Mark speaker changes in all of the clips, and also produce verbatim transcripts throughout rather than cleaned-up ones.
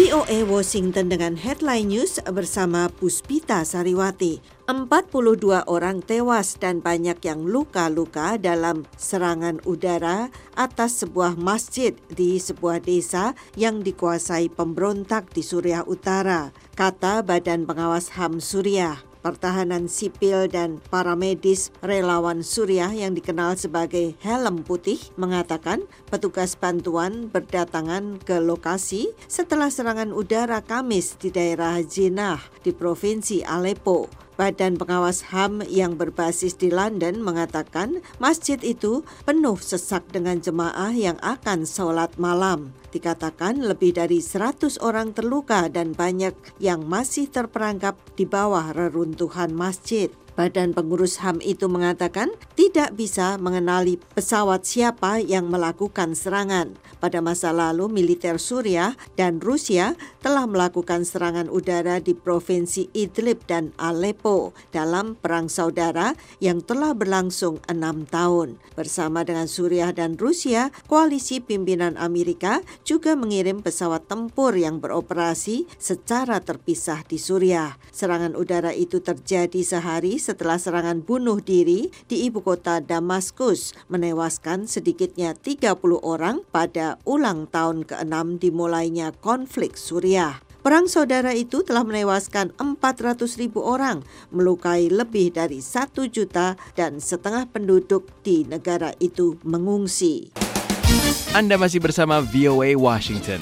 Speaker 1: V O A Washington dengan headline news bersama Puspita Sariwati. empat puluh dua orang tewas dan banyak yang luka-luka dalam serangan udara atas sebuah masjid di sebuah desa yang dikuasai pemberontak di Suriah Utara, kata Badan Pengawas H A M Suriah. Pertahanan sipil dan para medis relawan Suriah yang dikenal sebagai Helm Putih mengatakan petugas bantuan berdatangan ke lokasi setelah serangan udara Kamis di daerah Jinah di Provinsi Aleppo. Badan Pengawas H A M yang berbasis di London mengatakan masjid itu penuh sesak dengan jemaah yang akan sholat malam. Dikatakan lebih dari seratus orang terluka dan banyak yang masih terperangkap di bawah reruntuhan masjid. Badan pengurus H A M itu mengatakan tidak bisa mengenali pesawat siapa yang melakukan serangan. Pada masa lalu, militer Suriah dan Rusia telah melakukan serangan udara di Provinsi Idlib dan Aleppo dalam perang saudara yang telah berlangsung enam tahun. Bersama dengan Suriah dan Rusia, koalisi pimpinan Amerika juga mengirim pesawat tempur yang beroperasi secara terpisah di Suriah. Serangan udara itu terjadi sehari setelah serangan bunuh diri di ibu kota Damaskus, menewaskan sedikitnya tiga puluh orang pada ulang tahun keenam dimulainya konflik Suriah. Perang saudara itu telah menewaskan empat ratus ribu orang, melukai lebih dari satu juta dan setengah penduduk di negara itu mengungsi.
Speaker 2: Anda masih bersama V O A Washington.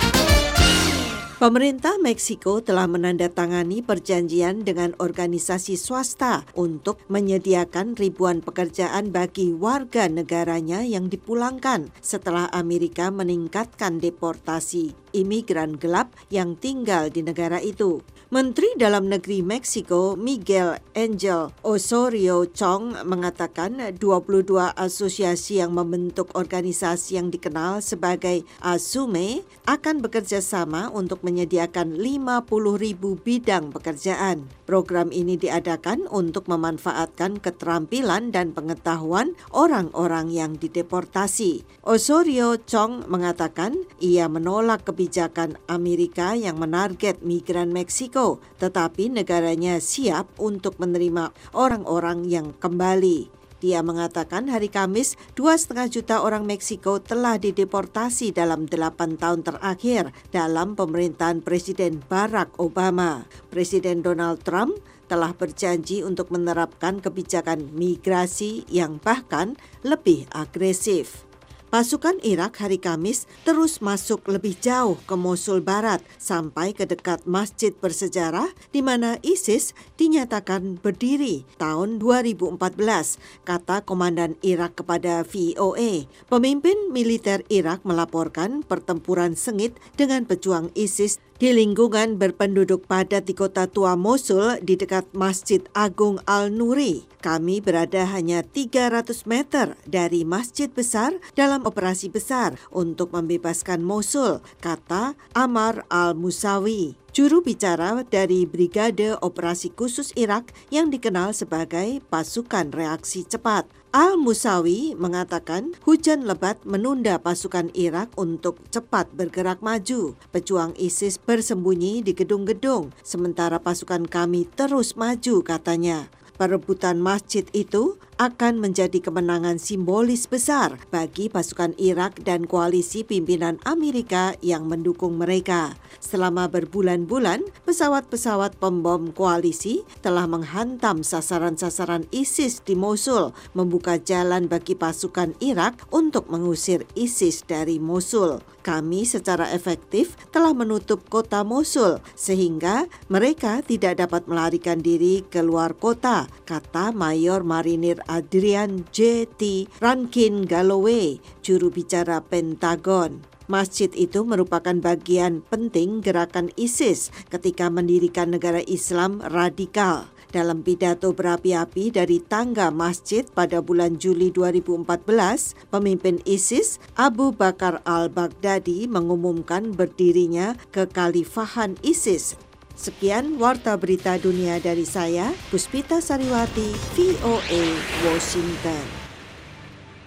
Speaker 1: Pemerintah Meksiko telah menandatangani perjanjian dengan organisasi swasta untuk menyediakan ribuan pekerjaan bagi warga negaranya yang dipulangkan setelah Amerika meningkatkan deportasi imigran gelap yang tinggal di negara itu. Menteri Dalam Negeri Meksiko Miguel Angel Osorio Chong mengatakan dua puluh dua asosiasi yang membentuk organisasi yang dikenal sebagai ASUME akan bekerja sama untuk menyediakan lima puluh ribu bidang pekerjaan. Program ini diadakan untuk memanfaatkan keterampilan dan pengetahuan orang-orang yang dideportasi. Osorio Chong mengatakan ia menolak kebijakan Amerika yang menarget migran Meksiko, tetapi negaranya siap untuk menerima orang-orang yang kembali. Dia mengatakan hari Kamis dua setengah juta orang Meksiko telah dideportasi dalam delapan tahun terakhir dalam pemerintahan Presiden Barack Obama. Presiden Donald Trump telah berjanji untuk menerapkan kebijakan migrasi yang bahkan lebih agresif. Pasukan Irak hari Kamis terus masuk lebih jauh ke Mosul Barat sampai ke dekat masjid bersejarah di mana ISIS dinyatakan berdiri tahun dua ribu empat belas, kata Komandan Irak kepada V O A. Pemimpin militer Irak melaporkan pertempuran sengit dengan pejuang ISIS di lingkungan berpenduduk padat di kota tua Mosul di dekat Masjid Agung Al-Nuri. Kami berada hanya tiga ratus meter dari masjid besar dalam operasi besar untuk membebaskan Mosul, kata Ammar Al-Musawi, juru bicara dari Brigade Operasi Khusus Irak yang dikenal sebagai Pasukan Reaksi Cepat. Al-Musawi mengatakan hujan lebat menunda pasukan Irak untuk cepat bergerak maju. Pejuang ISIS bersembunyi di gedung-gedung, sementara pasukan kami terus maju, katanya. Perebutan masjid itu akan menjadi kemenangan simbolis besar bagi pasukan Irak dan koalisi pimpinan Amerika yang mendukung mereka. Selama berbulan-bulan, pesawat-pesawat pembom koalisi telah menghantam sasaran-sasaran ISIS di Mosul, membuka jalan bagi pasukan Irak untuk mengusir ISIS dari Mosul. Kami secara efektif telah menutup kota Mosul sehingga mereka tidak dapat melarikan diri keluar kota, kata Mayor Marinir Adrian J T Rankin Galloway, juru bicara Pentagon. Masjid itu merupakan bagian penting gerakan ISIS ketika mendirikan negara Islam radikal. Dalam pidato berapi-api dari tangga masjid pada bulan Juli dua ribu empat belas, pemimpin ISIS Abu Bakar al-Baghdadi mengumumkan berdirinya kekhalifahan ISIS. Sekian Warta Berita Dunia dari saya, Puspita Sariwati, V O A, Washington.